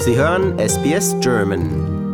Sie hören SBS German.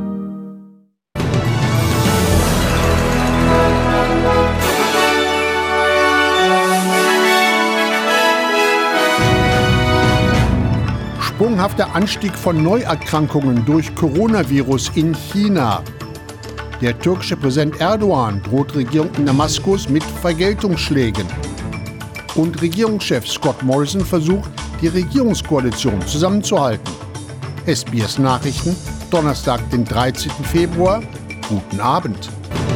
Sprunghafter Anstieg von Neuerkrankungen durch Coronavirus in China. Der türkische Präsident Erdogan droht Regierung in Damaskus mit Vergeltungsschlägen. Und Regierungschef Scott Morrison versucht, die Regierungskoalition zusammenzuhalten. SBS Nachrichten, Donnerstag, den 13. Februar. Guten Abend.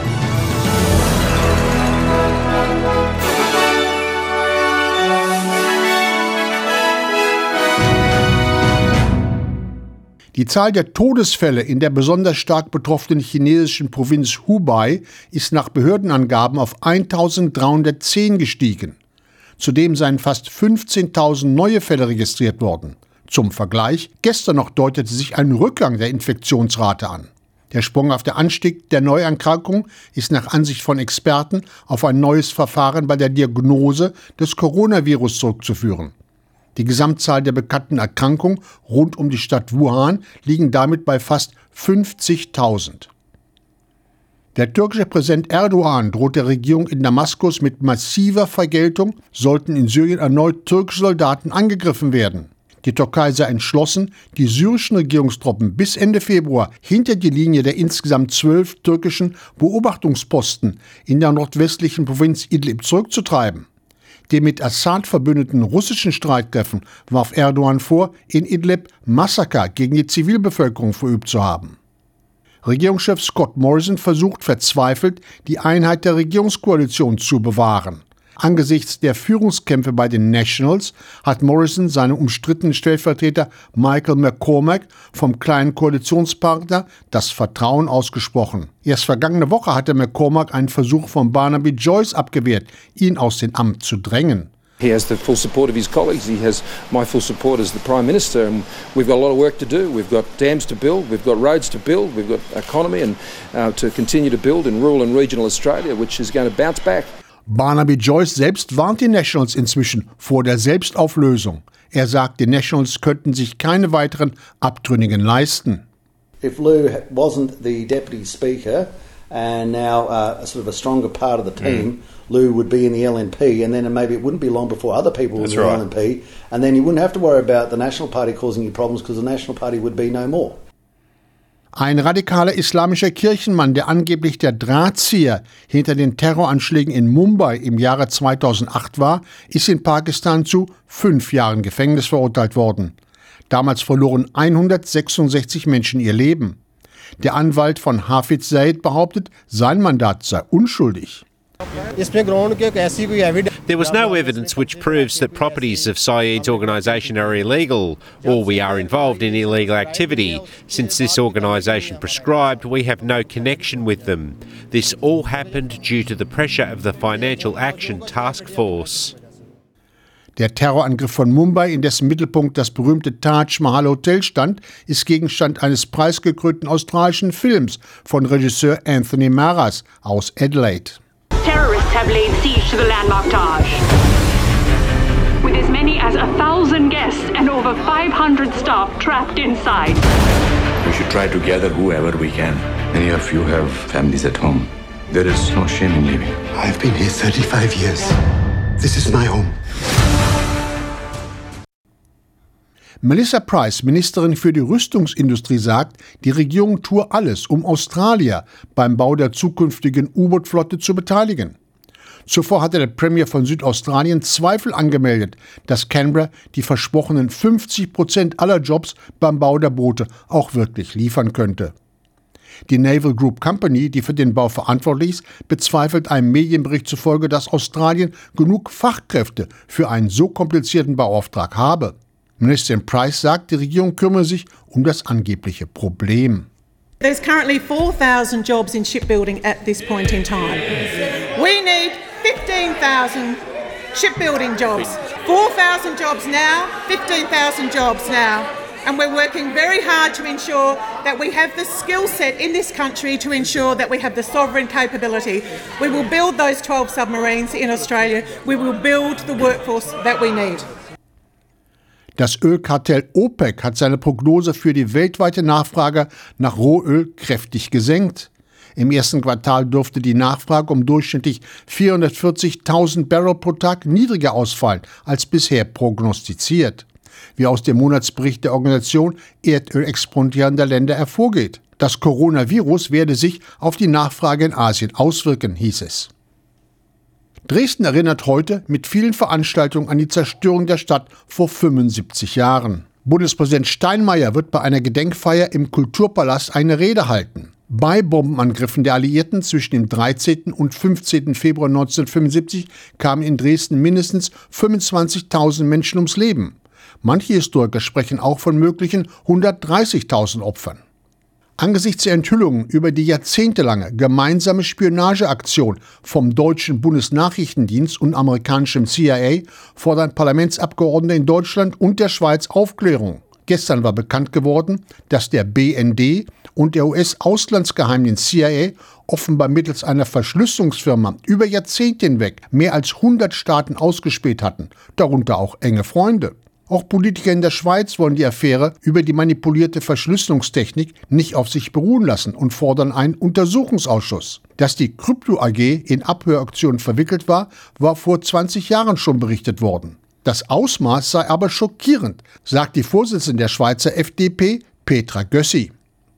Die Zahl der Todesfälle in der besonders stark betroffenen chinesischen Provinz Hubei ist nach Behördenangaben auf 1.310 gestiegen. Zudem seien fast 15.000 neue Fälle registriert worden. Zum Vergleich, gestern noch deutete sich ein Rückgang der Infektionsrate an. Der sprunghafte Anstieg der Neuerkrankung ist nach Ansicht von Experten auf ein neues Verfahren bei der Diagnose des Coronavirus zurückzuführen. Die Gesamtzahl der bekannten Erkrankungen rund um die Stadt Wuhan liegen damit bei fast 50.000. Der türkische Präsident Erdogan droht der Regierung in Damaskus mit massiver Vergeltung, sollten in Syrien erneut türkische Soldaten angegriffen werden. Die Türkei sei entschlossen, die syrischen Regierungstruppen bis Ende Februar hinter die Linie der insgesamt 12 türkischen Beobachtungsposten in der nordwestlichen Provinz Idlib zurückzutreiben. Den mit Assad verbündeten russischen Streitkräften warf Erdogan vor, in Idlib Massaker gegen die Zivilbevölkerung verübt zu haben. Regierungschef Scott Morrison versucht verzweifelt, die Einheit der Regierungskoalition zu bewahren. Angesichts der Führungskämpfe bei den Nationals hat Morrison seinem umstrittenen Stellvertreter Michael McCormack vom kleinen Koalitionspartner das Vertrauen ausgesprochen. Erst vergangene Woche hatte McCormack einen Versuch von Barnaby Joyce abgewehrt, ihn aus dem Amt zu drängen. He has the full support of his colleagues. He has my full support as the Prime Minister. And we've got a lot of work to do. We've got dams to build. We've got roads to build. We've got economy and to continue to build in rural and regional Australia, which is going to bounce back. Barnaby Joyce selbst warnt die Nationals inzwischen vor der Selbstauflösung. Er sagt, die Nationals könnten sich keine weiteren Abtrünnigen leisten. If Lou wasn't the Deputy Speaker and now sort of a stronger part of the team, Lou would be in the LNP, and then maybe it wouldn't be long before other people were in the LNP, and then you wouldn't have to worry about the National Party causing you problems because the National Party would be no more. Ein radikaler islamischer Kirchenmann, der angeblich der Drahtzieher hinter den Terroranschlägen in Mumbai im Jahre 2008 war, ist in Pakistan zu 5 Jahren Gefängnis verurteilt worden. Damals verloren 166 Menschen ihr Leben. Der Anwalt von Hafiz Saeed behauptet, sein Mandat sei unschuldig. There was no evidence which proves that properties of Saeed's organisation are illegal or we are involved in illegal activity. Since this organisation prescribed, we have no connection with them. This all happened due to the pressure of the Financial Action Task Force. Der Terrorangriff von Mumbai, in dessen Mittelpunkt das berühmte Taj Mahal Hotel stand, ist Gegenstand eines preisgekrönten australischen Films von Regisseur Anthony Maras aus Adelaide. Terrorists have laid siege to the landmark Taj, with as many as 1,000 guests and over 500 staff trapped inside. We should try to gather whoever we can. Many of you have families at home. There is no shame in leaving. I've been here 35 years. This is my home. Melissa Price, Ministerin für die Rüstungsindustrie, sagt, die Regierung tue alles, um Australier beim Bau der zukünftigen U-Boot-Flotte zu beteiligen. Zuvor hatte der Premier von Südaustralien Zweifel angemeldet, dass Canberra die versprochenen 50% aller Jobs beim Bau der Boote auch wirklich liefern könnte. Die Naval Group Company, die für den Bau verantwortlich ist, bezweifelt einem Medienbericht zufolge, dass Australien genug Fachkräfte für einen so komplizierten Bauauftrag habe. Ministerin Price sagt, die Regierung kümmere sich um das angebliche Problem. There's currently 4,000 jobs in shipbuilding at this point in time. We need 15,000 shipbuilding jobs. 4,000 jobs now, 15,000 jobs now. And we're working very hard to ensure that we have the skill set in this country to ensure that we have the sovereign capability. We will build those 12 submarines in Australia. We will build the workforce that we need. Das Ölkartell OPEC hat seine Prognose für die weltweite Nachfrage nach Rohöl kräftig gesenkt. Im ersten Quartal dürfte die Nachfrage um durchschnittlich 440.000 Barrel pro Tag niedriger ausfallen als bisher prognostiziert, wie aus dem Monatsbericht der Organisation erdölexportierender Länder hervorgeht. Das Coronavirus werde sich auf die Nachfrage in Asien auswirken, hieß es. Dresden erinnert heute mit vielen Veranstaltungen an die Zerstörung der Stadt vor 75 Jahren. Bundespräsident Steinmeier wird bei einer Gedenkfeier im Kulturpalast eine Rede halten. Bei Bombenangriffen der Alliierten zwischen dem 13. und 15. Februar 1975 kamen in Dresden mindestens 25.000 Menschen ums Leben. Manche Historiker sprechen auch von möglichen 130.000 Opfern. Angesichts der Enthüllungen über die jahrzehntelange gemeinsame Spionageaktion vom deutschen Bundesnachrichtendienst und amerikanischem CIA fordern Parlamentsabgeordnete in Deutschland und der Schweiz Aufklärung. Gestern war bekannt geworden, dass der BND und der US-Auslandsgeheimdienst CIA offenbar mittels einer Verschlüsselungsfirma über Jahrzehnte hinweg mehr als 100 Staaten ausgespäht hatten, darunter auch enge Freunde. Auch Politiker in der Schweiz wollen die Affäre über die manipulierte Verschlüsselungstechnik nicht auf sich beruhen lassen und fordern einen Untersuchungsausschuss. Dass die Krypto AG in Abhöraktionen verwickelt war, war vor 20 Jahren schon berichtet worden. Das Ausmaß sei aber schockierend, sagt die Vorsitzende der Schweizer FDP, Petra Gössi.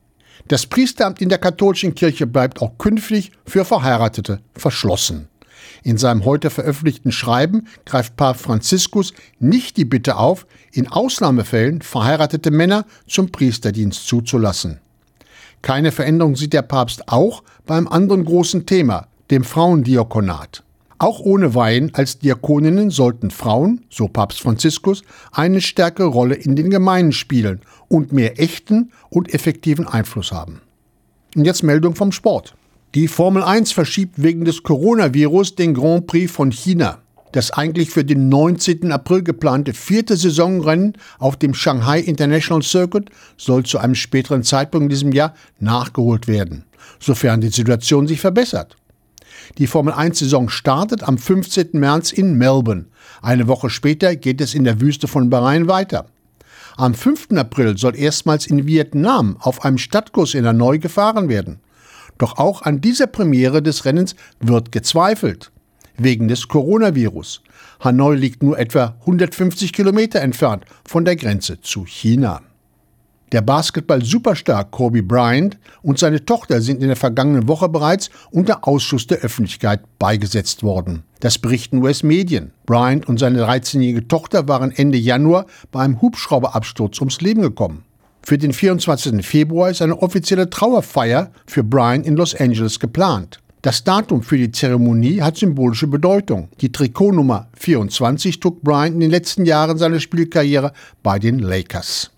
Das Priesteramt in der katholischen Kirche bleibt auch künftig für Verheiratete verschlossen. In seinem heute veröffentlichten Schreiben greift Papst Franziskus nicht die Bitte auf, in Ausnahmefällen verheiratete Männer zum Priesterdienst zuzulassen. Keine Veränderung sieht der Papst auch beim anderen großen Thema, dem Frauendiakonat. Auch ohne Weihen als Diakoninnen sollten Frauen, so Papst Franziskus, eine stärkere Rolle in den Gemeinden spielen und mehr echten und effektiven Einfluss haben. Und jetzt Meldung vom Sport. Die Formel 1 verschiebt wegen des Coronavirus den Grand Prix von China. Das eigentlich für den 19. April geplante 4. Saisonrennen auf dem Shanghai International Circuit soll zu einem späteren Zeitpunkt in diesem Jahr nachgeholt werden, sofern die Situation sich verbessert. Die Formel 1-Saison startet am 15. März in Melbourne. Eine Woche später geht es in der Wüste von Bahrain weiter. Am 5. April soll erstmals in Vietnam auf einem Stadtkurs in Hanoi gefahren werden. Doch auch an dieser Premiere des Rennens wird gezweifelt. Wegen des Coronavirus. Hanoi liegt nur etwa 150 Kilometer entfernt von der Grenze zu China. Der Basketball-Superstar Kobe Bryant und seine Tochter sind in der vergangenen Woche bereits unter Ausschluss der Öffentlichkeit beigesetzt worden. Das berichten US-Medien. Bryant und seine 13-jährige Tochter waren Ende Januar bei einem Hubschrauberabsturz ums Leben gekommen. Für den 24. Februar ist eine offizielle Trauerfeier für Bryant in Los Angeles geplant. Das Datum für die Zeremonie hat symbolische Bedeutung. Die Trikotnummer 24 trug Bryant in den letzten Jahren seiner Spielkarriere bei den Lakers.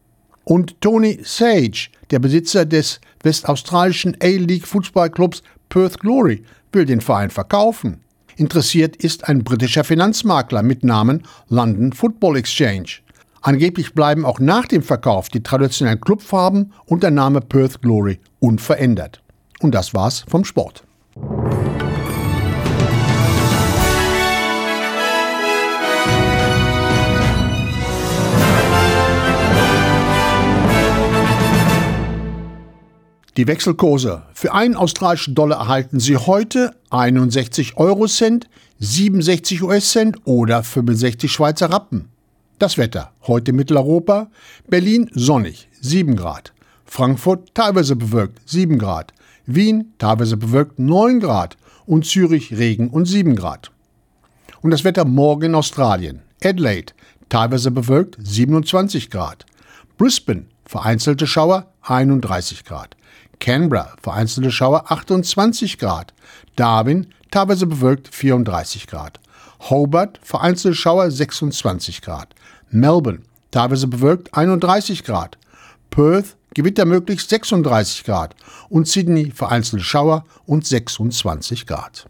Und Tony Sage, der Besitzer des westaustralischen A-League-Fußballclubs Perth Glory, will den Verein verkaufen. Interessiert ist ein britischer Finanzmakler mit Namen London Football Exchange. Angeblich bleiben auch nach dem Verkauf die traditionellen Clubfarben und der Name Perth Glory unverändert. Und das war's vom Sport. Die Wechselkurse. Für einen australischen Dollar erhalten Sie heute 61 Eurocent, 67 US-Cent oder 65 Schweizer Rappen. Das Wetter. Heute Mitteleuropa. Berlin sonnig, 7 Grad. Frankfurt teilweise bewölkt, 7 Grad. Wien teilweise bewölkt, 9 Grad. Und Zürich Regen und 7 Grad. Und das Wetter morgen in Australien. Adelaide teilweise bewölkt, 27 Grad. Brisbane vereinzelte Schauer, 31 Grad. Canberra vereinzelte Schauer, 28 Grad. Darwin teilweise bewölkt, 34 Grad. Hobart vereinzelte Schauer, 26 Grad. Melbourne teilweise bewölkt, 31 Grad. Perth gewittermöglich, 36 Grad. Und Sydney vereinzelte Schauer und 26 Grad.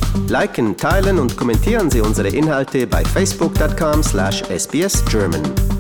Liken, teilen und kommentieren Sie unsere Inhalte bei facebook.com/sbsgerman.